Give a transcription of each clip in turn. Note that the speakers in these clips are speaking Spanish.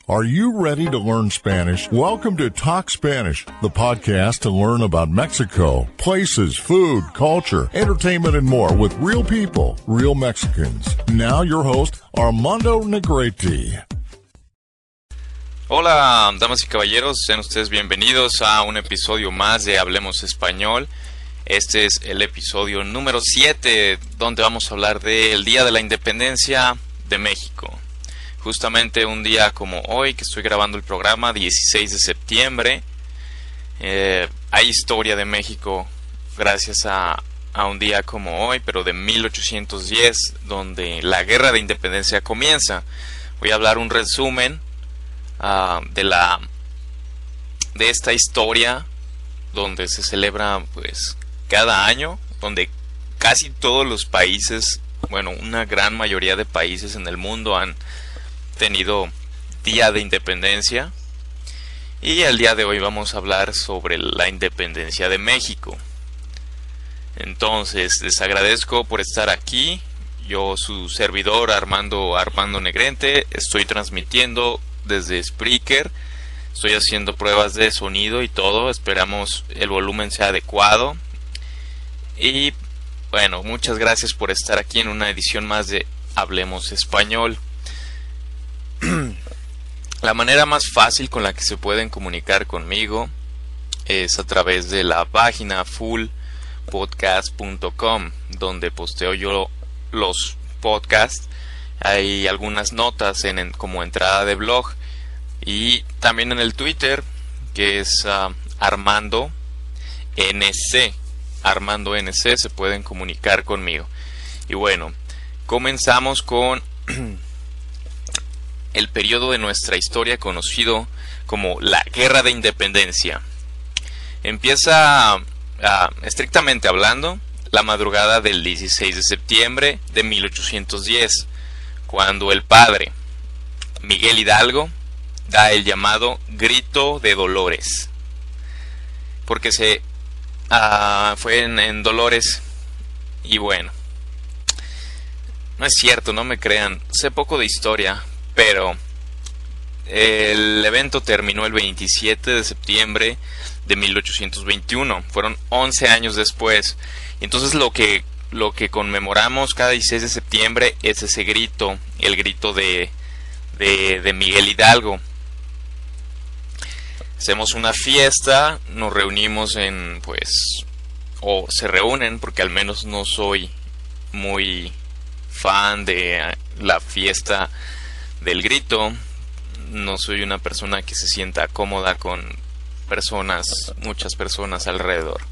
Are you ready to learn Spanish? Welcome to Talk Spanish, the podcast to learn about Mexico, places, food, culture, entertainment, and more with real people, real Mexicans. Now your host, Armando Negrete. Hola, damas y caballeros, sean ustedes bienvenidos a un episodio más de Hablemos Español. Este es el episodio número 7, donde vamos a hablar del Día de la Independencia de México. Justamente un día como hoy, que estoy grabando el programa, 16 de septiembre, hay historia de México gracias a un día como hoy, pero de 1810, donde la Guerra de Independencia comienza. Voy a hablar un resumen de esta historia, donde se celebra pues cada año, donde casi todos los países, bueno, una gran mayoría de países en el mundo han tenido Día de Independencia, y el día de hoy vamos a hablar sobre la independencia de México. Entonces, les agradezco por estar aquí. Yo, su servidor Armando Negrete, estoy transmitiendo desde Spreaker. Estoy haciendo pruebas de sonido y todo. Esperamos el volumen sea adecuado. Y bueno, muchas gracias por estar aquí en una edición más de Hablemos Español. La manera más fácil con la que se pueden comunicar conmigo es a través de la página fullpodcast.com, donde posteo yo los podcasts. Hay algunas notas como entrada de blog, y también en el Twitter, que es Armando NC. Armando NC, se pueden comunicar conmigo. Y bueno, comenzamos con el periodo de nuestra historia conocido como la Guerra de Independencia. Empieza, estrictamente hablando, la madrugada del 16 de septiembre de 1810, cuando el padre Miguel Hidalgo da el llamado Grito de Dolores, porque fue en Dolores. Y bueno, no es cierto, no me crean, sé poco de historia, pero el evento terminó el 27 de septiembre de 1821. Fueron 11 años después. Entonces lo que conmemoramos cada 16 de septiembre es ese grito, el grito de Miguel Hidalgo. Hacemos una fiesta, nos reunimos o se reúnen, porque al menos no soy muy fan de la fiesta del grito. No soy una persona que se sienta cómoda con muchas personas alrededor.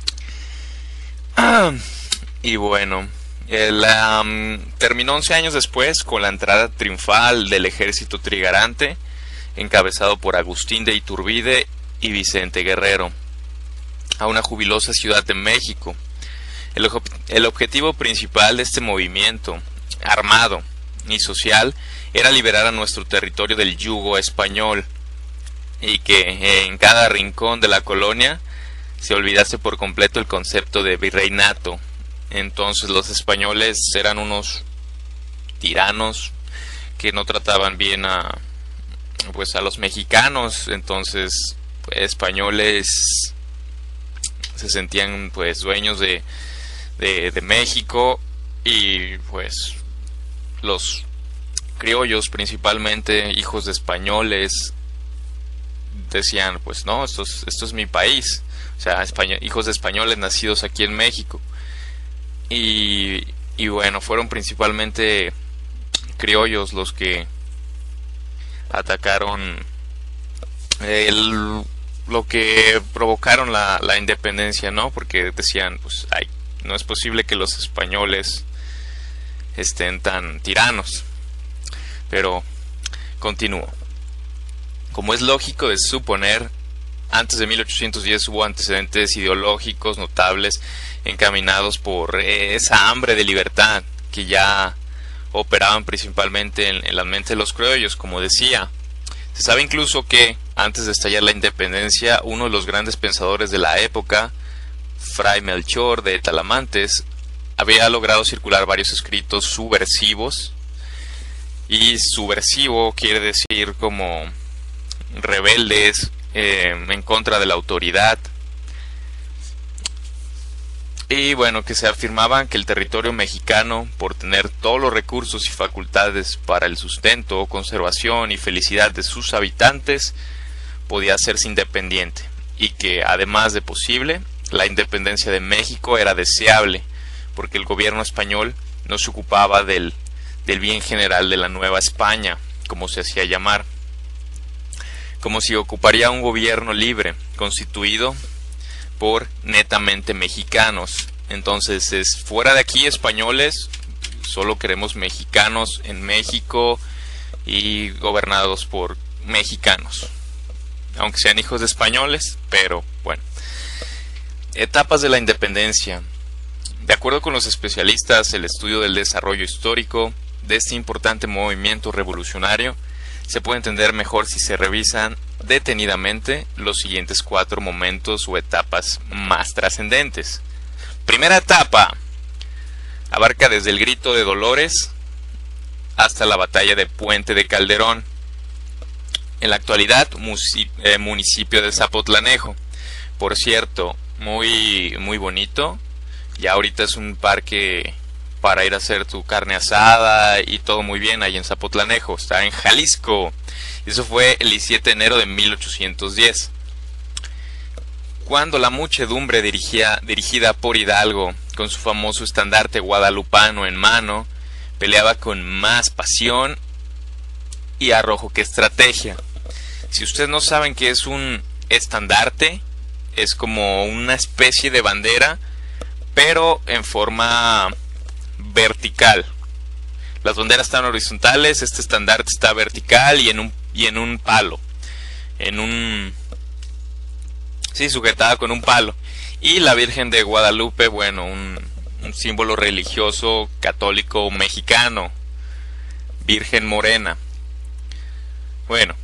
Y bueno, terminó 11 años después con la entrada triunfal del ejército trigarante, encabezado por Agustín de Iturbide y Vicente Guerrero, a una jubilosa Ciudad de México. El objetivo principal de este movimiento armado y social era liberar a nuestro territorio del yugo español, y que en cada rincón de la colonia se olvidase por completo el concepto de virreinato. Entonces los españoles eran unos tiranos que no trataban bien a los mexicanos. Entonces españoles se sentían dueños de México, y los criollos, principalmente hijos de españoles, decían no, esto es mi país. O sea, hijos de españoles nacidos aquí en México. Y bueno, fueron principalmente criollos los que atacaron, lo que provocaron la independencia, ¿no? Porque decían, no es posible que los españoles estén tan tiranos. Pero continúo. Como es lógico de suponer, antes de 1810 hubo antecedentes ideológicos notables encaminados por esa hambre de libertad que ya operaban principalmente en la mente de los criollos, como decía. Se sabe incluso que, antes de estallar la independencia, uno de los grandes pensadores de la época, Fray Melchor de Talamantes, había logrado circular varios escritos subversivos y subversivo quiere decir como rebeldes en contra de la autoridad. Y bueno, que se afirmaba que el territorio mexicano, por tener todos los recursos y facultades para el sustento, conservación y felicidad de sus habitantes, podía hacerse independiente, y que además de posible, la independencia de México era deseable, porque el gobierno español no se ocupaba del bien general de la Nueva España, como se hacía llamar, como si ocuparía un gobierno libre, constituido por netamente mexicanos. Entonces es fuera de aquí españoles, solo queremos mexicanos en México y gobernados por mexicanos, aunque sean hijos de españoles, pero bueno. Etapas de la independencia. De acuerdo con los especialistas, el estudio del desarrollo histórico de este importante movimiento revolucionario se puede entender mejor si se revisan detenidamente los siguientes 4 momentos o etapas más trascendentes. Primera etapa abarca desde el Grito de Dolores hasta la batalla de Puente de Calderón. En la actualidad, municipio de Zapotlanejo. Por cierto, muy bonito. Ya ahorita es un parque para ir a hacer tu carne asada y todo muy bien ahí en Zapotlanejo. Está en Jalisco. Eso fue el 17 de enero de 1810. Cuando la muchedumbre dirigida por Hidalgo, con su famoso estandarte guadalupano en mano, peleaba con más pasión y arrojo que estrategia. Si ustedes no saben qué es un estandarte, es como una especie de bandera, pero en forma vertical. Las banderas están horizontales, este estandarte está vertical y en un palo, sujetada con un palo. Y la Virgen de Guadalupe, bueno, un símbolo religioso católico mexicano, Virgen Morena. Bueno,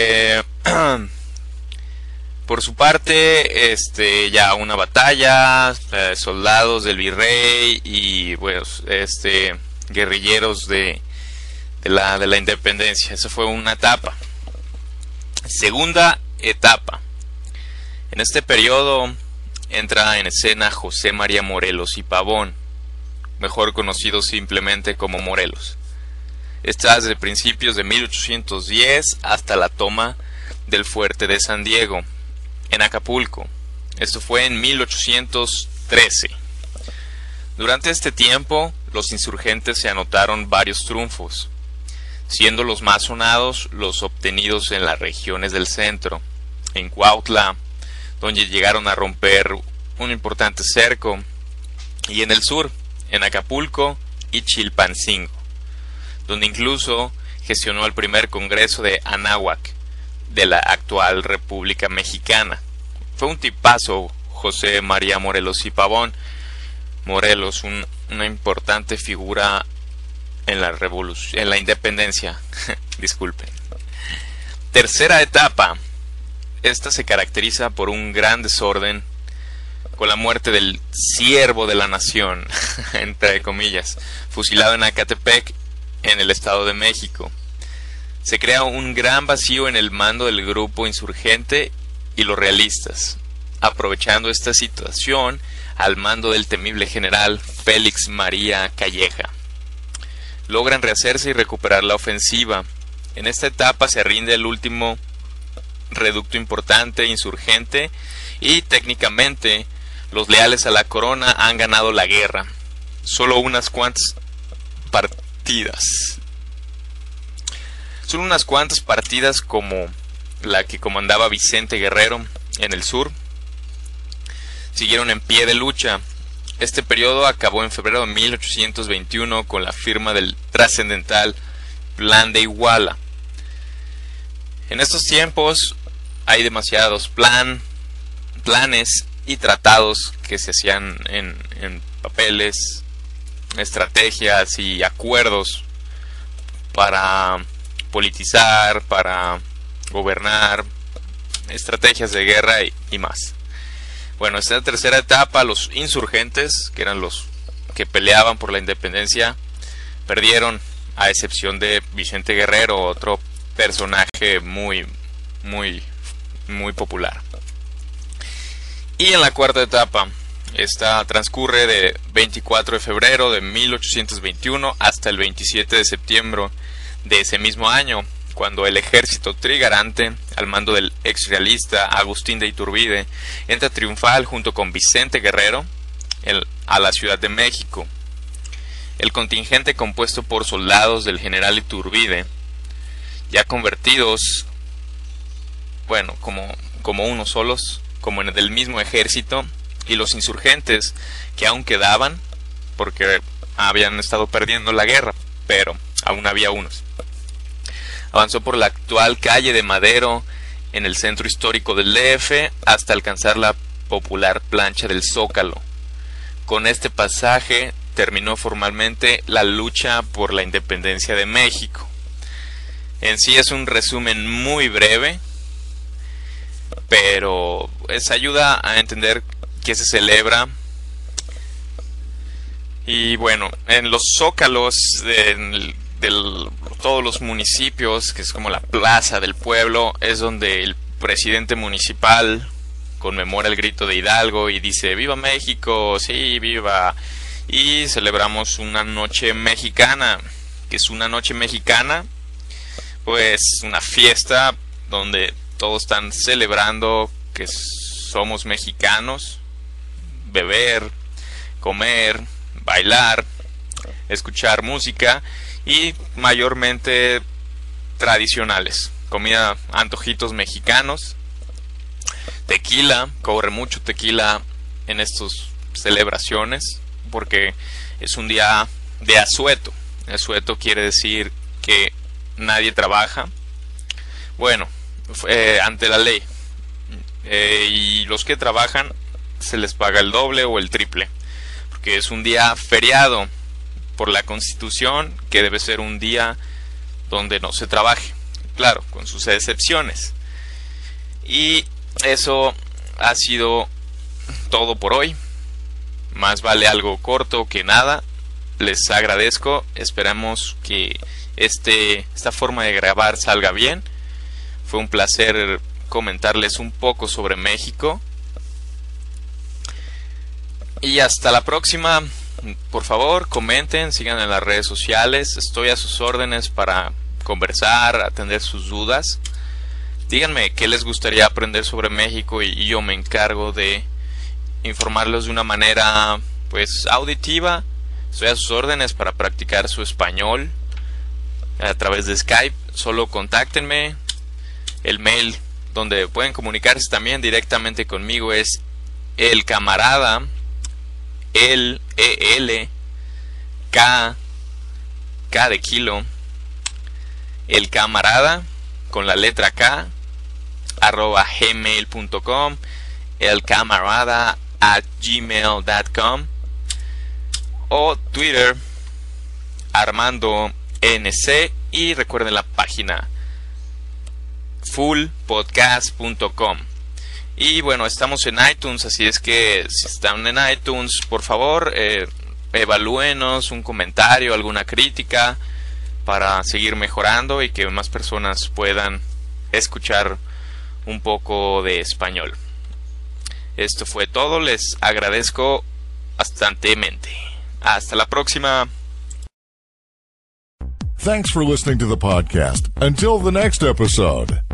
por su parte, ya una batalla, soldados del virrey y pues, guerrilleros de la independencia. Esa fue una etapa. Segunda etapa. En este periodo entra en escena José María Morelos y Pavón, mejor conocido simplemente como Morelos. Está desde principios de 1810 hasta la toma del fuerte de San Diego, en Acapulco. Esto fue en 1813. Durante este tiempo, los insurgentes se anotaron varios triunfos, siendo los más sonados los obtenidos en las regiones del centro, en Cuautla, donde llegaron a romper un importante cerco, y en el sur, en Acapulco y Chilpancingo, donde incluso gestionó el primer congreso de Anáhuac de la actual República Mexicana. Fue un tipazo José María Morelos y Pavón. Morelos, una importante figura en la revolución, en la independencia. Disculpen. Tercera etapa. Esta se caracteriza por un gran desorden, con la muerte del siervo de la nación, entre comillas, fusilado en Acatepec, en el Estado de México. Se crea un gran vacío en el mando del grupo insurgente y los realistas, aprovechando esta situación al mando del temible general Félix María Calleja. Logran rehacerse y recuperar la ofensiva. En esta etapa se rinde el último reducto importante insurgente y técnicamente los leales a la corona han ganado la guerra. Solo unas cuantas partidas como la que comandaba Vicente Guerrero en el sur siguieron en pie de lucha. Este periodo acabó en febrero de 1821 con la firma del trascendental Plan de Iguala. En estos tiempos hay demasiados planes y tratados que se hacían en papeles, estrategias y acuerdos para politizar, para gobernar, estrategias de guerra y más. Bueno, esta tercera etapa, los insurgentes, que eran los que peleaban por la independencia, perdieron a excepción de Vicente Guerrero, otro personaje muy popular. Y en la cuarta etapa, esta transcurre de 24 de febrero de 1821 hasta el 27 de septiembre de ese mismo año, cuando el ejército trigarante, al mando del exrealista Agustín de Iturbide, entra triunfal junto con Vicente Guerrero a la Ciudad de México. El contingente, compuesto por soldados del general Iturbide, ya convertidos, como unos solos, como en el del mismo ejército, y los insurgentes que aún quedaban, porque habían estado perdiendo la guerra, pero aún había unos. Avanzó por la actual calle de Madero, en el centro histórico del DF, hasta alcanzar la popular plancha del Zócalo. Con este pasaje terminó formalmente la lucha por la independencia de México. En sí es un resumen muy breve, pero ayuda a entender qué se celebra. Y bueno, en los zócalos de todos los municipios, que es como la plaza del pueblo, es donde el presidente municipal conmemora el grito de Hidalgo y dice ¡Viva México! ¡Sí, viva! Y celebramos una noche mexicana, que es una noche mexicana, pues una fiesta donde todos están celebrando que somos mexicanos, beber, comer, bailar, escuchar música y mayormente tradicionales, comida, antojitos mexicanos, tequila, corre mucho tequila en estas celebraciones porque es un día de asueto. Asueto quiere decir que nadie trabaja, ante la ley, y los que trabajan se les paga el doble o el triple, porque es un día feriado por la Constitución, que debe ser un día donde no se trabaje, claro, con sus excepciones. Y eso ha sido todo por hoy. Más vale algo corto que nada. Les agradezco, esperamos que esta forma de grabar salga bien. Fue un placer comentarles un poco sobre México. Y hasta la próxima. Por favor, comenten, sigan en las redes sociales. Estoy a sus órdenes para conversar, atender sus dudas. Díganme qué les gustaría aprender sobre México y yo me encargo de informarlos de una manera auditiva. Estoy a sus órdenes para practicar su español a través de Skype. Solo contáctenme. El mail donde pueden comunicarse también directamente conmigo es elcamarada, K de kilo, elcamarada con la letra K @gmail.com, elcamarada@gmail.com, o Twitter Armando NC, y recuerden la página fullpodcast.com. Y estamos en iTunes, así es que si están en iTunes, por favor, evalúenos, un comentario, alguna crítica, para seguir mejorando y que más personas puedan escuchar un poco de español. Esto fue todo, les agradezco bastantemente. Hasta la próxima. Thanks for listening to the podcast. Until the next episode.